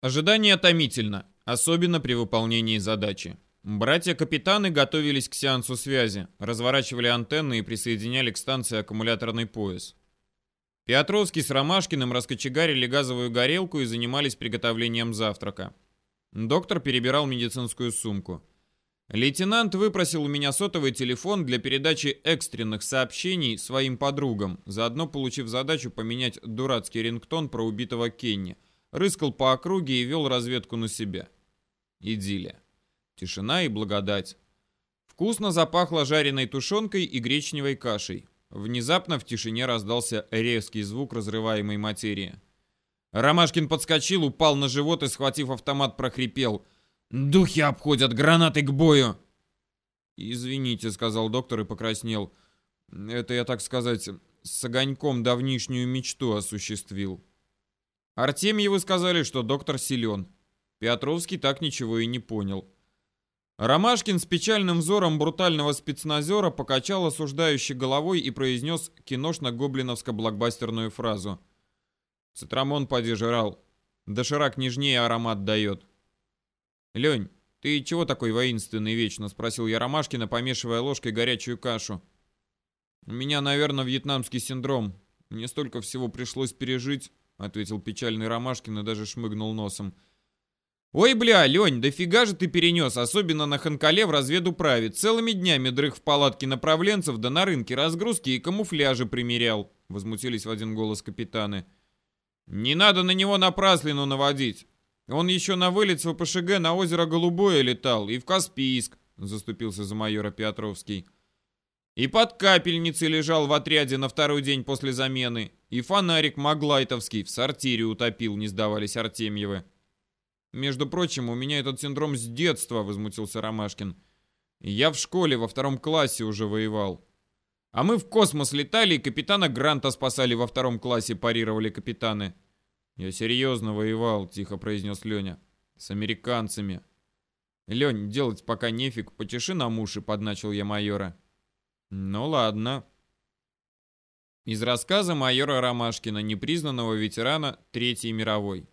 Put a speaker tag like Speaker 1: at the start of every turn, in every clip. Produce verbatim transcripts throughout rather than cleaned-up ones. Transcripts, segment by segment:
Speaker 1: Ожидание томительно, особенно при выполнении задачи. Братья-капитаны готовились к сеансу связи, разворачивали антенны и присоединяли к станции аккумуляторный пояс. Петровский с Ромашкиным раскочегарили газовую горелку и занимались приготовлением завтрака. Доктор перебирал медицинскую сумку. Лейтенант выпросил у меня сотовый телефон для передачи экстренных сообщений своим подругам, заодно получив задачу поменять дурацкий рингтон про убитого Кенни. Рыскал по округе и вел разведку на себя. Идиллия. Тишина и благодать. Вкусно запахло жареной тушенкой и гречневой кашей. Внезапно в тишине раздался резкий звук разрываемой материи. Ромашкин подскочил, упал на живот и, схватив автомат, прохрипел: «Духи обходят, гранаты к бою!» «Извините», — сказал доктор и покраснел. «Это, я так сказать, с огоньком давнишнюю мечту осуществил». Артемьевы сказали, что доктор силен. Петровский так ничего и не понял. Ромашкин с печальным взором брутального спецназера покачал осуждающей головой и произнес киношно-гоблиновско-блокбастерную фразу. «Цитрамон поди жрал. Доширак нежнее аромат дает». «Лень, ты чего такой воинственный вечно?» — спросил я Ромашкина, помешивая ложкой горячую кашу. «У меня, наверное, вьетнамский синдром. Мне столько всего пришлось пережить», — ответил печальный Ромашкин и даже шмыгнул носом. «Ой, бля, Лень, дофига же ты перенес, особенно на Ханкале в разведуправе. Целыми днями дрых в палатке направленцев, да на рынке разгрузки и камуфляжи примерял», — возмутились в один голос капитаны. «Не надо на него напраслину наводить. Он еще на вылет с ВПШГ на озеро Голубое летал и в Каспийск», — заступился за майора Петровский. «И под капельницей лежал в отряде на второй день после замены, и фонарик Маглайтовский в сортире утопил», — не сдавались Артемьевы. «Между прочим, у меня этот синдром с детства», — возмутился Ромашкин. «Я в школе во втором классе уже воевал. А мы в космос летали и капитана Гранта спасали во втором классе», — парировали капитаны. «Я серьезно воевал», — тихо произнес Леня. «С американцами». «Лень, делать пока нефиг, почеши нам уши», — подначил я майора. «Ну ладно». Из рассказа майора Ромашкина, непризнанного ветерана Третьей мировой.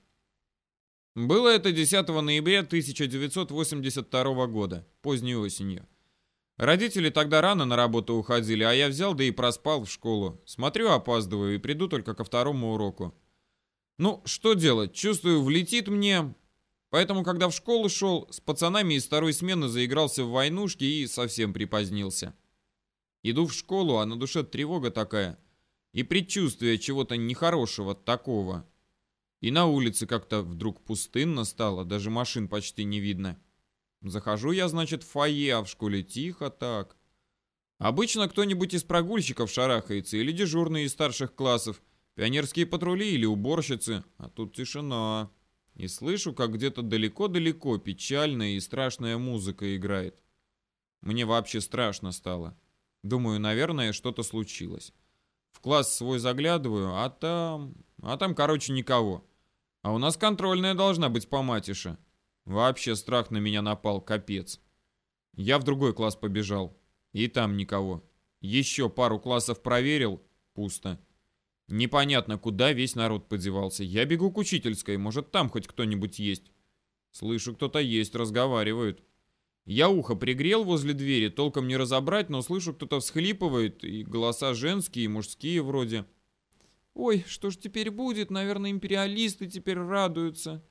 Speaker 1: Было это десятого ноября тысяча девятьсот восемьдесят второго года, поздней осенью. Родители тогда рано на работу уходили, а я взял да и проспал в школу. Смотрю, опаздываю и приду только ко второму уроку. Ну, что делать, чувствую, влетит мне. Поэтому, когда в школу шел, с пацанами из второй смены заигрался в войнушки и совсем припозднился. Иду в школу, а на душе тревога такая. И предчувствие чего-то нехорошего такого. И на улице как-то вдруг пустынно стало, даже машин почти не видно. Захожу я, значит, в фойе, а в школе тихо так. Обычно кто-нибудь из прогульщиков шарахается, или дежурные из старших классов, пионерские патрули или уборщицы, а тут тишина. И слышу, как где-то далеко-далеко печальная и страшная музыка играет. Мне вообще страшно стало. Думаю, наверное, что-то случилось. В класс свой заглядываю, а там... А там, короче, никого. А у нас контрольная должна быть по матише. Вообще страх на меня напал, капец. Я в другой класс побежал. И там никого. Еще пару классов проверил. Пусто. Непонятно, куда весь народ подевался. Я бегу к учительской, может, там хоть кто-нибудь есть. Слышу, кто-то есть, разговаривают. Я ухо пригрел возле двери, толком не разобрать, но слышу, кто-то всхлипывает, и голоса женские, и мужские вроде. «Ой, что ж теперь будет? Наверное, империалисты теперь радуются».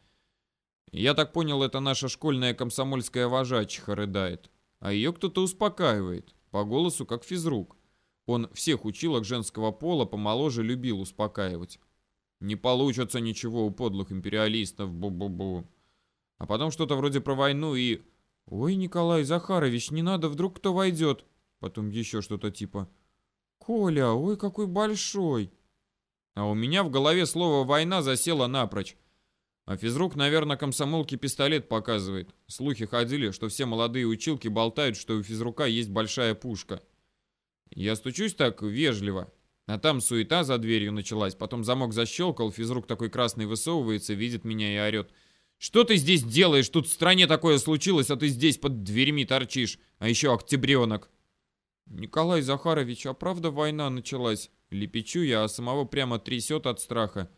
Speaker 1: Я так понял, это наша школьная комсомольская вожачиха рыдает. А ее кто-то успокаивает, по голосу как физрук. Он всех училок женского пола помоложе любил успокаивать. Не получится ничего у подлых империалистов, бу-бу-бу. А потом что-то вроде про войну и... «Ой, Николай Захарович, не надо, вдруг кто войдет». Потом еще что-то типа «Коля, ой, какой большой». А у меня в голове слово «война» засело напрочь. А физрук, наверное, комсомолке пистолет показывает. Слухи ходили, что все молодые училки болтают, что у физрука есть большая пушка. Я стучусь так вежливо, а там суета за дверью началась. Потом замок защелкал, физрук такой красный высовывается, видит меня и орет: «Что ты здесь делаешь? Тут в стране такое случилось, а ты здесь под дверьми торчишь. А еще октябренок». «Николай Захарович, а правда война началась?» Лепечу я, а самого прямо трясет от страха.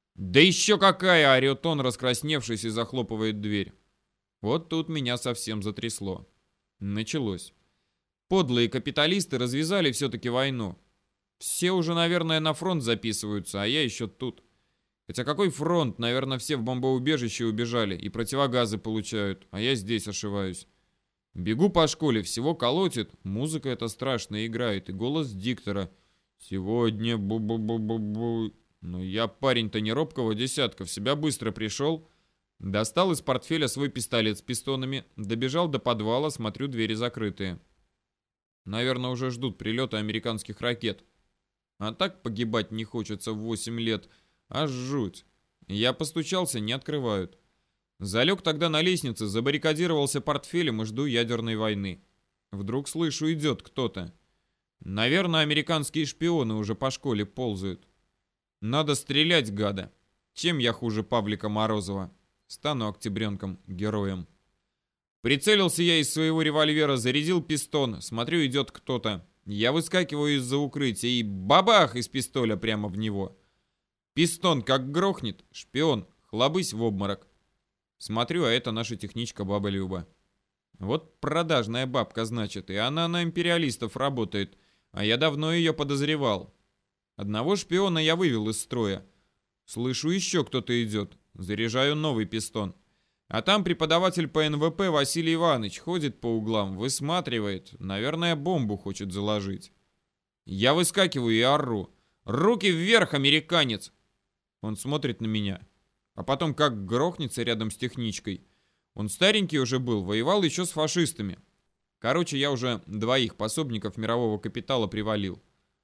Speaker 1: Да еще какая, орет он, раскрасневшись, и захлопывает дверь. Вот тут меня совсем затрясло. Началось. Подлые капиталисты развязали все-таки войну. Все уже, наверное, на фронт записываются, а я еще тут. Хотя какой фронт? Наверное, все в бомбоубежище убежали и противогазы получают, а я здесь ошиваюсь. Бегу по школе, всего колотит, музыка эта страшная играет, и голос диктора. Сегодня бу-бу-бу-бу-бу. Но я парень-то не робкого десятка, в себя быстро пришел. Достал из портфеля свой пистолет с пистонами, добежал до подвала, смотрю, двери закрытые. Наверное, уже ждут прилета американских ракет. А так погибать не хочется в восемь лет. Аж жуть. Я постучался, не открывают. Залег тогда на лестнице, забаррикадировался портфелем и жду ядерной войны. Вдруг слышу, идет кто-то. Наверное, американские шпионы уже по школе ползают. Надо стрелять, гада. Чем я хуже Павлика Морозова? Стану октябренком, героем. Прицелился я из своего револьвера, зарядил пистон. Смотрю, идет кто-то. Я выскакиваю из-за укрытия и бабах из пистоля прямо в него. Пистон как грохнет, шпион, хлобысь в обморок. Смотрю, а это наша техничка баба Люба. Вот продажная бабка, значит, и она на империалистов работает, а я давно ее подозревал. Одного шпиона я вывел из строя. Слышу, еще кто-то идет. Заряжаю новый пистон. А там преподаватель по эн вэ пэ Василий Иванович ходит по углам, высматривает. Наверное, бомбу хочет заложить. Я выскакиваю и ору. «Руки вверх, американец!» Он смотрит на меня. А потом как грохнется рядом с техничкой. Он старенький уже был, воевал еще с фашистами. Короче, я уже двоих пособников мирового капитала привалил.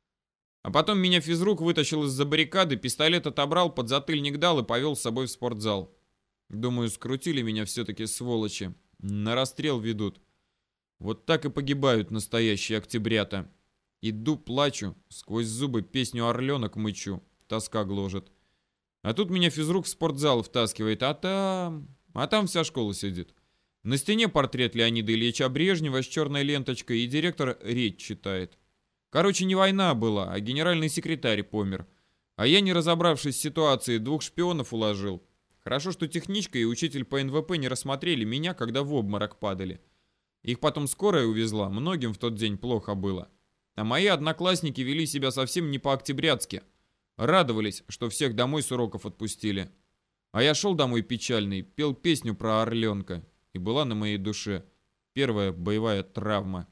Speaker 1: А потом меня физрук вытащил из-за баррикады, пистолет отобрал, подзатыльник дал и повел с собой в спортзал. Думаю, скрутили меня все-таки сволочи. На расстрел ведут. Вот так и погибают настоящие октябрята. Иду, плачу, сквозь зубы песню «Орленок» мычу. Тоска гложет. А тут меня физрук в спортзал втаскивает, а там... А там вся школа сидит. На стене портрет Леонида Ильича Брежнева с черной ленточкой, и директор речь читает. Короче, не война была, а генеральный секретарь помер. А я, не разобравшись в ситуации, двух шпионов уложил. Хорошо, что техничка и учитель по эн вэ пэ не рассмотрели меня, когда в обморок падали. Их потом скорая увезла, многим в тот день плохо было. А мои одноклассники вели себя совсем не по-октябрятски. Радовались, что всех домой с уроков отпустили. А я шел домой печальный, пел песню про орленка. И была на моей душе первая боевая травма.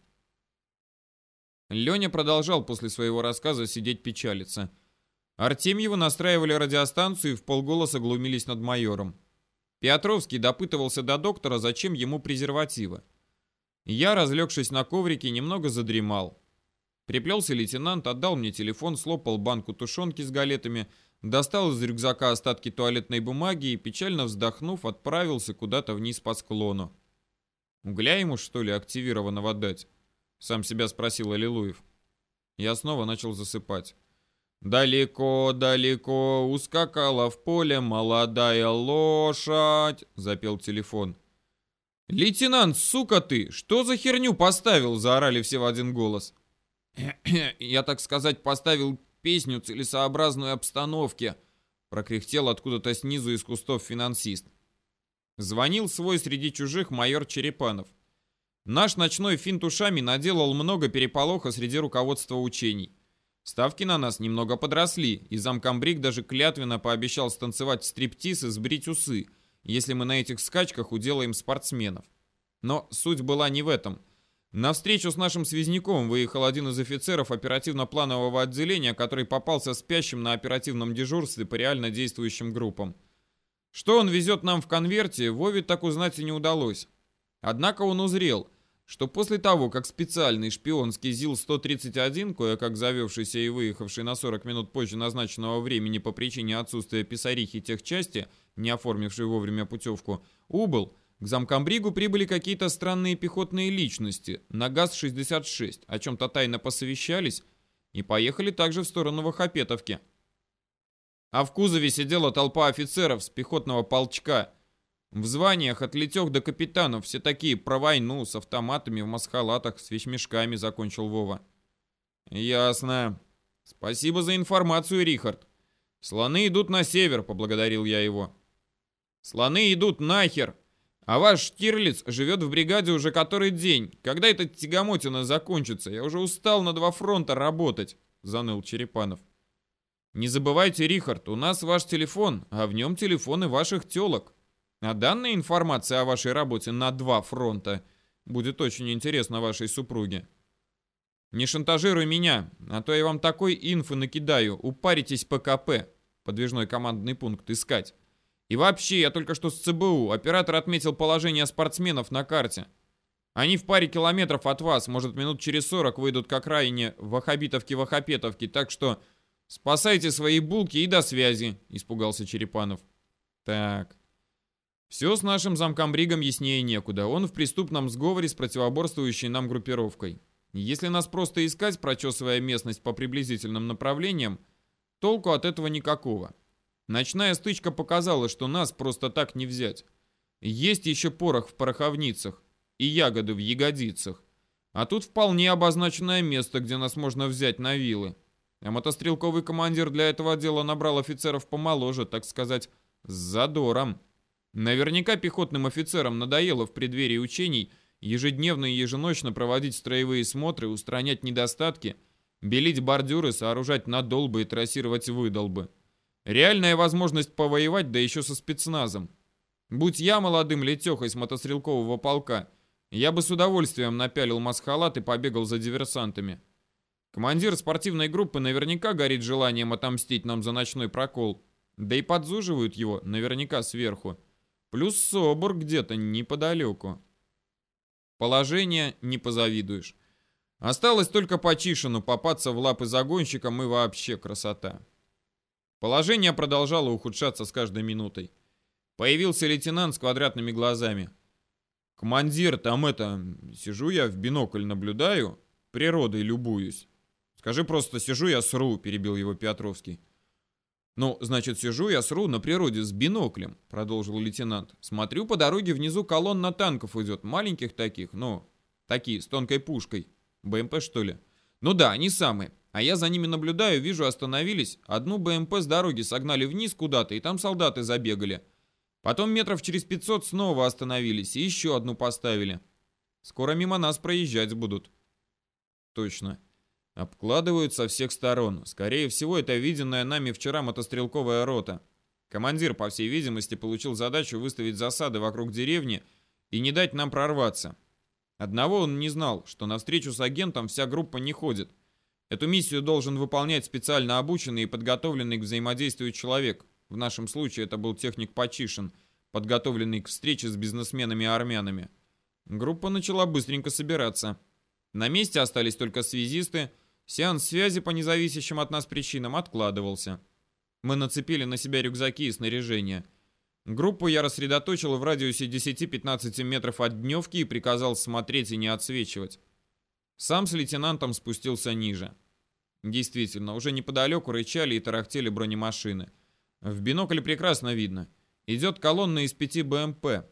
Speaker 1: Леня продолжал после своего рассказа сидеть печалиться. Артемьеву настраивали радиостанцию и вполголоса глумились над майором. Петровский допытывался до доктора, зачем ему презервативы. Я, разлегшись на коврике, немного задремал. Приплелся лейтенант, отдал мне телефон, слопал банку тушенки с галетами, достал из рюкзака остатки туалетной бумаги и, печально вздохнув, отправился куда-то вниз по склону. «Угля ему, что ли, активированного дать?» — сам себя спросил Аллилуев. Я снова начал засыпать. «Далеко-далеко ускакала в поле молодая лошадь», — запел телефон. «Лейтенант, сука ты, что за херню поставил?» — заорали все в один голос. «Я, так сказать, поставил песню целесообразной обстановке», — прокряхтел откуда-то снизу из кустов финансист. Звонил свой среди чужих майор Черепанов. Наш ночной финт ушами наделал много переполоха среди руководства учений. Ставки на нас немного подросли, и замкомбриг даже клятвенно пообещал станцевать стриптиз и сбрить усы, если мы на этих скачках уделаем спортсменов. Но суть была не в этом. На встречу с нашим связняком выехал один из офицеров оперативно-планового отделения, который попался спящим на оперативном дежурстве по реально действующим группам. Что он везет нам в конверте, Вове так узнать и не удалось. Однако он узрел, что после того, как специальный шпионский ЗИЛ сто тридцать один, кое-как завевшийся и выехавший на сорок минут позже назначенного времени по причине отсутствия писарихи техчасти, не оформившей вовремя путевку, убыл, к замкомбригу прибыли какие-то странные пехотные личности на ГАЗ шестьдесят шесть, о чем-то тайно посовещались и поехали также в сторону Вахапетовки. А в кузове сидела толпа офицеров с пехотного полчка. В званиях от летех до капитанов, все такие про войну, с автоматами, в масхалатах, с вещмешками, закончил Вова. Ясно. Спасибо за информацию, Рихард. «Слоны идут на север», — поблагодарил я его. «Слоны идут нахер! А ваш Штирлиц живет в бригаде уже который день. Когда эта тягомотина закончится? Я уже устал на два фронта работать», — заныл Черепанов. «Не забывайте, Рихард, у нас ваш телефон, а в нем телефоны ваших телок. А данная информация о вашей работе на два фронта будет очень интересна вашей супруге. Не шантажируй меня, а то я вам такой инфы накидаю. Упаритесь по ка пэ, подвижной командный пункт, искать. И вообще, я только что с цэ бэ у. Оператор отметил положение спортсменов на карте. Они в паре километров от вас, может, минут через сорок выйдут к окраине Вахабитовки-Вахапетовки, так что спасайте свои булки и до связи», — испугался Черепанов. «Так. Все с нашим замкомбригом яснее некуда. Он в преступном сговоре с противоборствующей нам группировкой. Если нас просто искать, прочесывая местность по приблизительным направлениям, толку от этого никакого. Ночная стычка показала, что нас просто так не взять. Есть еще порох в пороховницах и ягоды в ягодицах. А тут вполне обозначенное место, где нас можно взять на вилы. А мотострелковый командир для этого дела набрал офицеров помоложе, так сказать, с задором. Наверняка пехотным офицерам надоело в преддверии учений ежедневно и еженочно проводить строевые смотры, устранять недостатки, белить бордюры, сооружать надолбы и трассировать выдолбы. Реальная возможность повоевать, да еще со спецназом. Будь я молодым летехой с мотострелкового полка, я бы с удовольствием напялил маск-халат и побегал за диверсантами. Командир спортивной группы наверняка горит желанием отомстить нам за ночной прокол, да и подзуживают его наверняка сверху. Плюс СОБР где-то неподалеку. Положение не позавидуешь. Осталось только по Чишину попасться в лапы загонщикам, и вообще красота. Положение продолжало ухудшаться с каждой минутой. Появился лейтенант с квадратными глазами. «Командир, там это... Сижу я в бинокль наблюдаю, природой любуюсь». «Скажи просто, сижу я сру», — перебил его Петровский. «Ну, значит, сижу я сру на природе с биноклем», — продолжил лейтенант. «Смотрю, по дороге внизу колонна танков идет, маленьких таких, ну, такие, с тонкой пушкой. бэ эм пэ, что ли? Ну да, они самые. А я за ними наблюдаю, вижу, остановились. Одну бэ эм пэ с дороги согнали вниз куда-то, и там солдаты забегали. Потом метров через пятьсот снова остановились, и еще одну поставили. Скоро мимо нас проезжать будут». «Точно. Обкладывают со всех сторон. Скорее всего, это виденная нами вчера мотострелковая рота. Командир, по всей видимости, получил задачу выставить засады вокруг деревни и не дать нам прорваться. Одного он не знал, что навстречу с агентом вся группа не ходит. Эту миссию должен выполнять специально обученный и подготовленный к взаимодействию человек. В нашем случае это был техник Почишин, подготовленный к встрече с бизнесменами-армянами. Группа начала быстренько собираться. На месте остались только связисты. Сеанс связи по независящим от нас причинам откладывался. Мы нацепили на себя рюкзаки и снаряжение. Группу я рассредоточил в радиусе десяти-пятнадцати метров от дневки и приказал смотреть и не отсвечивать. Сам с лейтенантом спустился ниже. Действительно, уже неподалеку рычали и тарахтели бронемашины. В бинокль прекрасно видно. Идет колонна из пяти бэ эм пэ.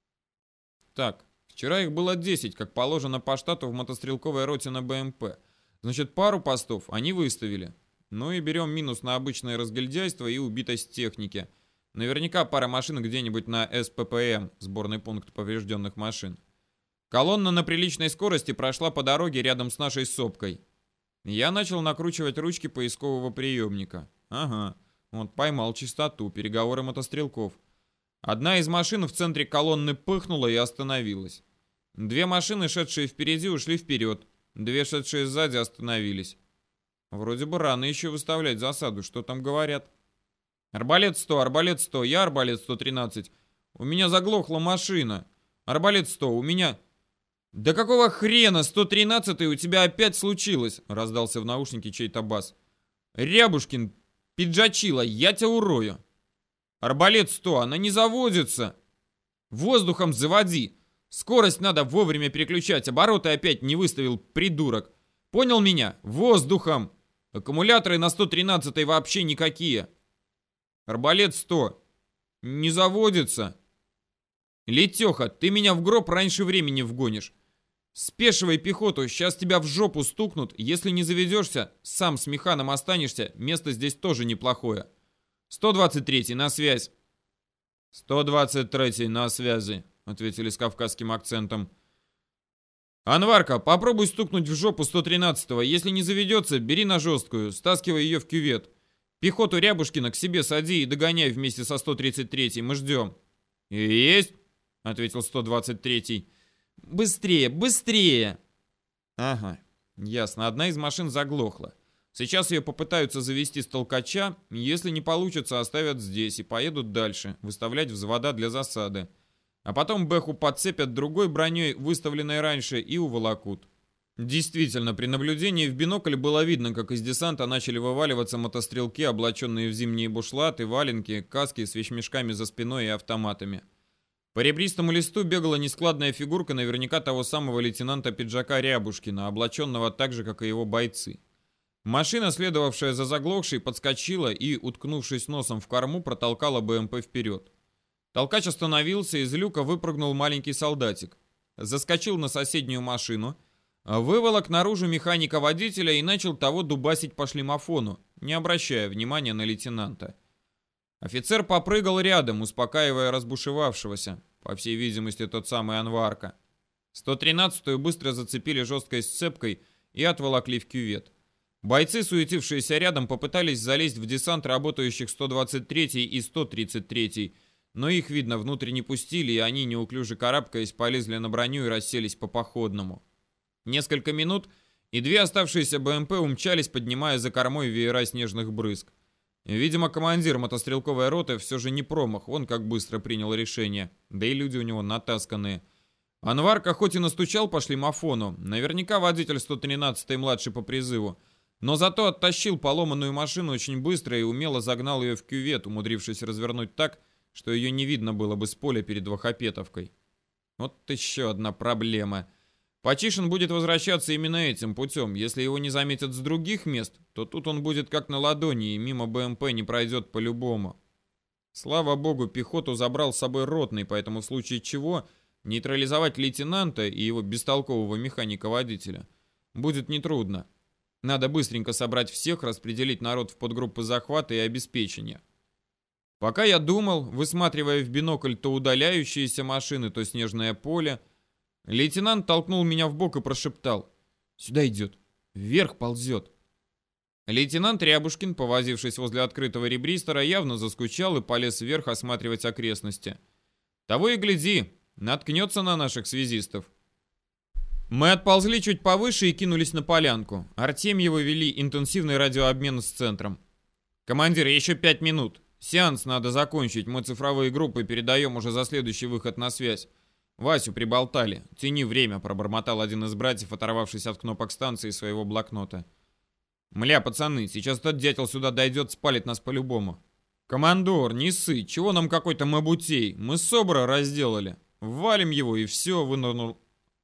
Speaker 1: Так, вчера их было десять, как положено по штату в мотострелковой роте на бэ эм пэ. Значит, пару постов они выставили. Ну и берем минус на обычное разгильдяйство и убитость техники. Наверняка пара машин где-нибудь на эс пэ пэ эм, сборный пункт поврежденных машин. Колонна на приличной скорости прошла по дороге рядом с нашей сопкой. Я начал накручивать ручки поискового приемника. Ага, вот поймал частоту, переговоры мотострелков. Одна из машин в центре колонны пыхнула и остановилась. Две машины, шедшие впереди, ушли вперед. Две, шедшие сзади, остановились. Вроде бы рано еще выставлять засаду, что там говорят. Арбалет сто, арбалет сто, я арбалет сто тринадцать. У меня заглохла машина. Арбалет сто, у меня... Да какого хрена, сто тринадцатый у тебя опять случилось? Раздался в наушнике чей-то бас. Рябушкин, пиджачила, я тебя урою. Арбалет сто, она не заводится. Воздухом заводи. Скорость надо вовремя переключать, обороты опять не выставил, придурок. Понял меня? Воздухом. Аккумуляторы на сто тринадцатой вообще никакие. Арбалет сто. Не заводится. Летеха, ты меня в гроб раньше времени вгонишь. Спешивай пехоту, сейчас тебя в жопу стукнут. Если не заведешься, сам с механом останешься, место здесь тоже неплохое. сто двадцать третий, на связь. сто двадцать третий, на связи, ответили с кавказским акцентом. Анварка, попробуй стукнуть в жопу сто тринадцатого. Если не заведется, бери на жесткую, стаскивай ее в кювет. Пехоту Рябушкина к себе сади и догоняй вместе со сто тридцать третьим. Мы ждем. Есть, ответил сто двадцать третий. Быстрее, быстрее. Ага, ясно. Одна из машин заглохла. Сейчас ее попытаются завести с толкача. Если не получится, оставят здесь и поедут дальше, выставлять взвода для засады. А потом Бэху подцепят другой броней, выставленной раньше, и уволокут. Действительно, при наблюдении в бинокль было видно, как из десанта начали вываливаться мотострелки, облаченные в зимние бушлаты, валенки, каски с вещмешками за спиной и автоматами. По ребристому листу бегала нескладная фигурка наверняка того самого лейтенанта пиджака Рябушкина, облаченного так же, как и его бойцы. Машина, следовавшая за заглохшей, подскочила и, уткнувшись носом в корму, протолкала БМП вперед. Толкач остановился, из люка выпрыгнул маленький солдатик. Заскочил на соседнюю машину, выволок наружу механика-водителя и начал того дубасить по шлемофону, не обращая внимания на лейтенанта. Офицер попрыгал рядом, успокаивая разбушевавшегося, по всей видимости, тот самый Анварка. сто тринадцатую быстро зацепили жесткой сцепкой и отволокли в кювет. Бойцы, суетившиеся рядом, попытались залезть в десант работающих сто двадцать третий и сто тридцать третий, но их, видно, внутрь не пустили, и они, неуклюже карабкаясь, полезли на броню и расселись по походному. Несколько минут, и две оставшиеся БМП умчались, поднимая за кормой веера снежных брызг. Видимо, командир мотострелковой роты все же не промах, он как быстро принял решение, да и люди у него натасканные. Анварка хоть и настучал по шлемофону, наверняка водитель сто тринадцатой младший по призыву, но зато оттащил поломанную машину очень быстро и умело загнал ее в кювет, умудрившись развернуть так, что ее не видно было бы с поля перед Вахапетовкой. Вот еще одна проблема. Почишин будет возвращаться именно этим путем. Если его не заметят с других мест, то тут он будет как на ладони и мимо БМП не пройдет по-любому. Слава богу, пехоту забрал с собой ротный, поэтому в случае чего нейтрализовать лейтенанта и его бестолкового механика-водителя будет нетрудно. Надо быстренько собрать всех, распределить народ в подгруппы захвата и обеспечения. Пока я думал, высматривая в бинокль то удаляющиеся машины, то снежное поле, лейтенант толкнул меня в бок и прошептал: «Сюда идет, вверх ползет». Лейтенант Рябушкин, повозившись возле открытого ребристора, явно заскучал и полез вверх осматривать окрестности. Того и гляди, наткнется на наших связистов. Мы отползли чуть повыше и кинулись на полянку. Артемьевы вели интенсивный радиообмен с центром. «Командир, еще пять минут. Сеанс надо закончить, мы цифровые группы передаем уже за следующий выход на связь. Васю приболтали. Тяни время», — пробормотал один из братьев, оторвавшись от кнопок станции своего блокнота. «Мля, пацаны, сейчас тот дятел сюда дойдет, спалит нас по-любому». «Командор, не ссы, чего нам какой-то мабутей? Мы СОБРа разделали. Валим его и все», — вынырнул.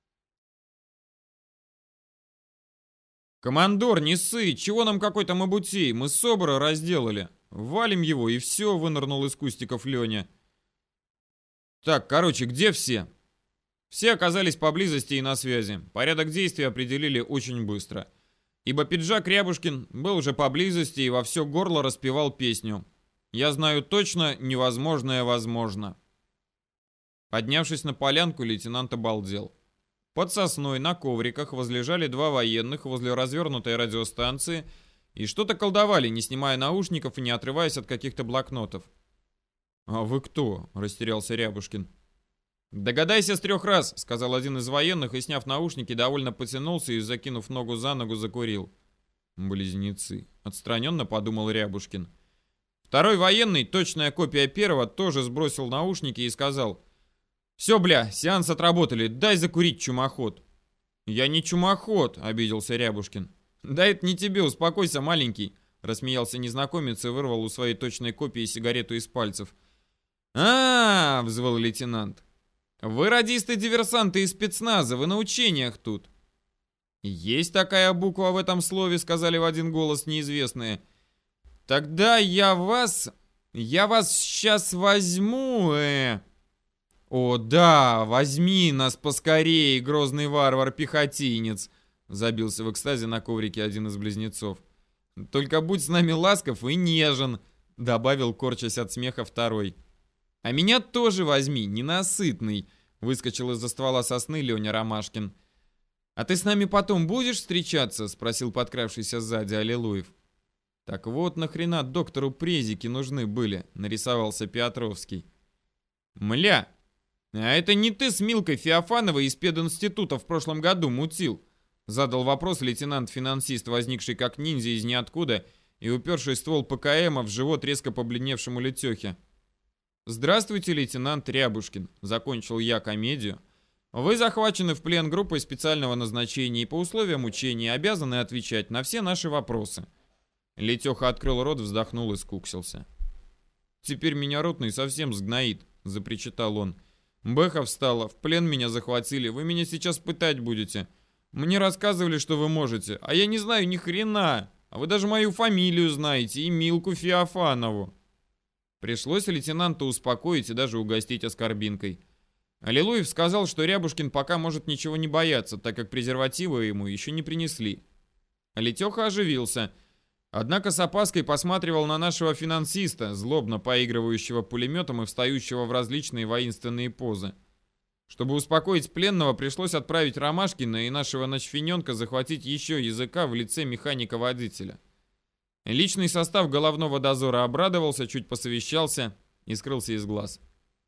Speaker 1: «Командор, не ссы, чего нам какой-то мабутей? Мы СОБРа разделали. Валим его и все», — вынырнул из кустиков Леня. «Так, короче, где все?» Все оказались поблизости и на связи. Порядок действий определили очень быстро. Ибо пиджак Рябушкин был уже поблизости и во все горло распевал песню «Я знаю точно, невозможное возможно». Поднявшись на полянку, лейтенант обалдел. Под сосной на ковриках возлежали два военных возле развернутой радиостанции и что-то колдовали, не снимая наушников и не отрываясь от каких-то блокнотов. «А вы кто?» — растерялся Рябушкин. «Догадайся с трех раз», — сказал один из военных и, сняв наушники, довольно потянулся и, закинув ногу за ногу, закурил. «Близнецы», — отстраненно подумал Рябушкин. Второй военный, точная копия первого, тоже сбросил наушники и сказал: «Все, бля, сеанс отработали, дай закурить, чумоход». «Я не чумоход», — обиделся Рябушкин. «Да это не тебе, успокойся, маленький», — рассмеялся незнакомец и вырвал у своей точной копии сигарету из пальцев. «А-а-а!» — взвыл лейтенант. «Вы радисты-диверсанты из спецназа, вы на учениях тут». «Есть такая буква в этом слове», — сказали в один голос неизвестные. «Тогда я вас... я вас сейчас возьму, э...» «О, да, возьми нас поскорее, грозный варвар-пехотинец», — забился в экстазе на коврике один из близнецов. «Только будь с нами ласков и нежен», — добавил, корчась от смеха, второй. «А меня тоже возьми, ненасытный!» Выскочил из-за ствола сосны Леня Ромашкин. «А ты с нами потом будешь встречаться?» Спросил подкравшийся сзади Аллилуев. «Так вот нахрена доктору презики нужны были», нарисовался Петровский. «Мля, а это не ты с Милкой Феофановой из пединститута в прошлом году мутил?» Задал вопрос лейтенант-финансист, возникший как ниндзя из ниоткуда и уперший ствол ПКМа в живот резко побледневшему Летехе. «Здравствуйте, лейтенант Рябушкин», — закончил я комедию. «Вы захвачены в плен группой специального назначения и по условиям учения обязаны отвечать на все наши вопросы». Летеха открыл рот, вздохнул и скуксился. «Теперь меня ротный совсем сгноит», — запричитал он. «Бэха встала, в плен меня захватили, вы меня сейчас пытать будете. Мне рассказывали, что вы можете, а я не знаю ни хрена, а вы даже мою фамилию знаете и Милку Феофанову». Пришлось лейтенанта успокоить и даже угостить аскорбинкой. Аллилуев сказал, что Рябушкин пока может ничего не бояться, так как презервативы ему еще не принесли. Летеха оживился, однако с опаской посматривал на нашего финансиста, злобно поигрывающего пулеметом и встающего в различные воинственные позы. Чтобы успокоить пленного, пришлось отправить Ромашкина и нашего ночфененка захватить еще языка в лице механика-водителя. Личный состав головного дозора обрадовался, чуть посовещался и скрылся из глаз.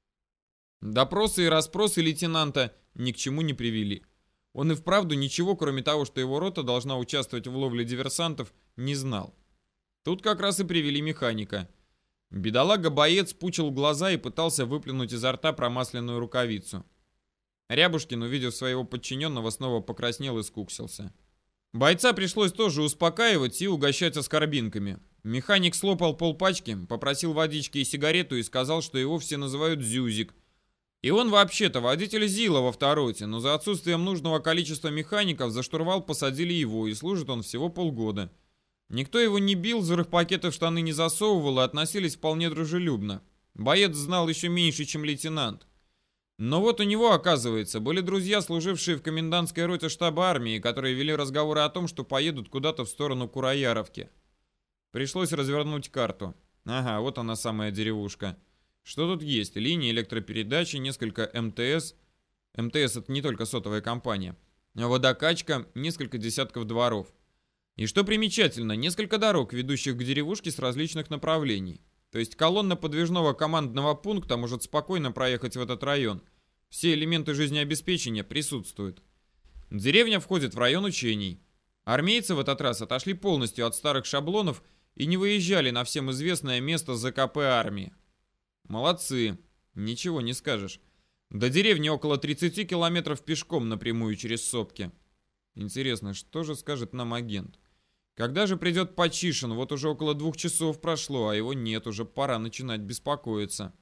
Speaker 1: Допросы и расспросы лейтенанта ни к чему не привели. Он и вправду ничего, кроме того, что его рота должна участвовать в ловле диверсантов, не знал. Тут как раз и привели механика. Бедолага-боец пучил глаза и пытался выплюнуть изо рта промасленную рукавицу. Рябушкин, увидев своего подчиненного, снова покраснел и скуксился. Бойца пришлось тоже успокаивать и угощать аскорбинками. Механик слопал полпачки, попросил водички и сигарету и сказал, что его все называют Зюзик. И он вообще-то водитель ЗИЛа во второте, но за отсутствием нужного количества механиков за штурвал посадили его, и служит он всего полгода. Никто его не бил, взрывпакеты в штаны не засовывал и относились вполне дружелюбно. Боец знал еще меньше, чем лейтенант. Но вот у него, оказывается, были друзья, служившие в комендантской роте штаба армии, которые вели разговоры о том, что поедут куда-то в сторону Курояровки. Пришлось развернуть карту. Ага, вот она самая деревушка. Что тут есть? Линии электропередачи, несколько МТС. МТС — это не только сотовая компания. Водокачка, несколько десятков дворов. И что примечательно, несколько дорог, ведущих к деревушке с различных направлений. То есть колонна подвижного командного пункта может спокойно проехать в этот район. Все элементы жизнеобеспечения присутствуют. Деревня входит в район учений. Армейцы в этот раз отошли полностью от старых шаблонов и не выезжали на всем известное место ЗКП армии. Молодцы, ничего не скажешь. До деревни около тридцати километров пешком напрямую через сопки. Интересно, что же скажет нам агент? Когда же придет Почишин? Вот уже около двух часов прошло, а его нет, уже пора начинать беспокоиться.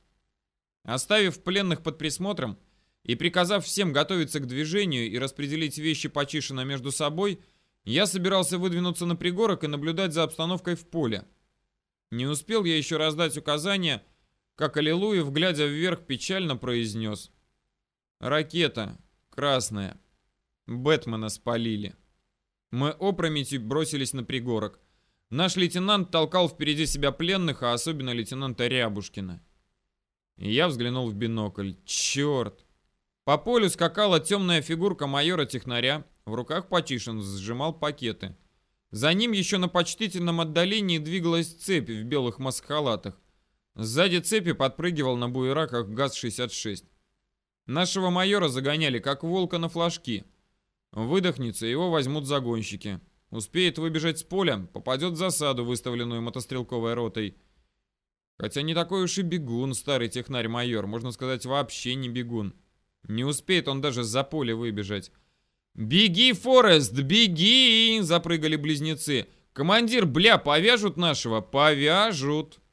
Speaker 1: Оставив пленных под присмотром и приказав всем готовиться к движению и распределить вещи Почишина между собой, я собирался выдвинуться на пригорок и наблюдать за обстановкой в поле. Не успел я еще раздать указания, как Аллилуев, глядя вверх, печально произнес: «Ракета красная. Бэтмена спалили». Мы опрометью бросились на пригорок. Наш лейтенант толкал впереди себя пленных, а особенно лейтенанта Рябушкина. И я взглянул в бинокль. Черт! По полю скакала темная фигурка майора-технаря. В руках Почишин сжимал пакеты. За ним еще на почтительном отдалении двигалась цепь в белых маскхалатах. Сзади цепи подпрыгивал на буераках ГАЗ шестьдесят шесть. Нашего майора загоняли, как волка на флажки. Выдохнется, его возьмут загонщики. Успеет выбежать с поля, попадет в засаду, выставленную мотострелковой ротой. Хотя не такой уж и бегун, старый технарь-майор, можно сказать, вообще не бегун. Не успеет он даже за поле выбежать. «Беги, Форест, беги!» — запрыгали близнецы. «Командир, бля, повяжут нашего?» «Повяжут!»